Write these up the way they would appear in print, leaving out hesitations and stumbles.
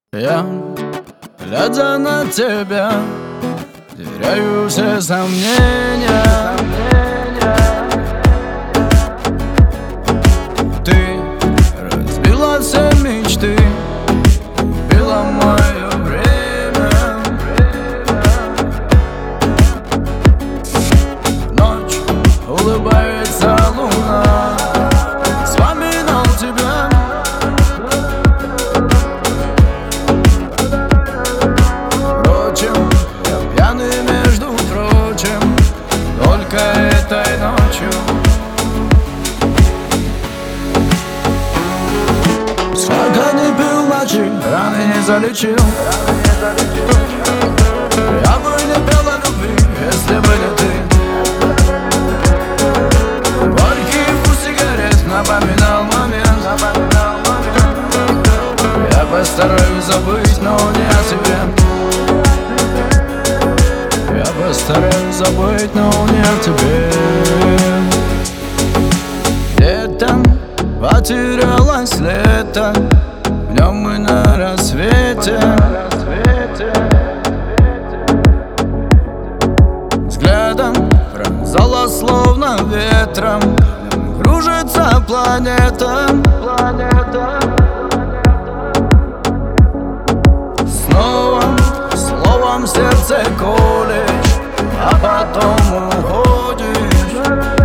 Я, глядя на тебя, теряю все сомнения. Ты разбила все мечты, убила мое время. Ночь, улыбается луна, вспоминал тебя. Впрочем, я пьяный, между прочим, только этой ночью. Сколько не пил ночи, раны не залечил. Я бы не пел о любви, если бы не ты. Горький вкус сигарет напоминал момент. Я постараюсь забыть, но не о тебе. Я постараюсь забыть, но не о тебе. Летом потерялось лето, в нем мы на рассвете. Взглядом пронзала словно ветром, кружится планета. Снова словом в сердце колешь, а потом уходишь.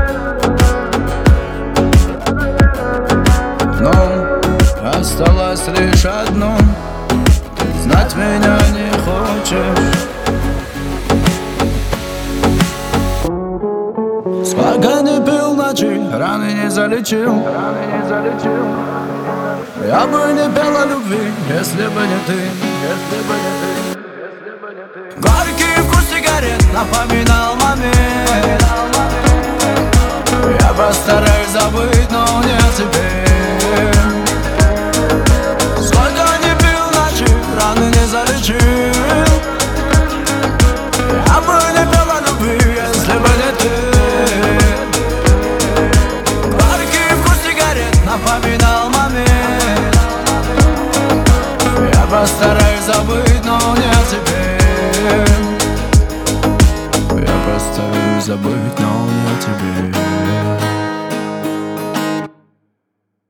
Но осталось лишь одно: ты знать меня не хочешь. Сколько не пил ночи, раны не залечил. Я бы не пел о любви, если бы не ты. Горький вкус сигарет напоминал момент. Я постараюсь забыть, но не о тебе. Сколько не пил ночи, раны не залечил. Я бы не пел о любви, если бы не ты. Горький вкус сигарет напоминал момент. Я постараюсь забыть, но не о тебе. Я постараюсь забыть, но не о тебе.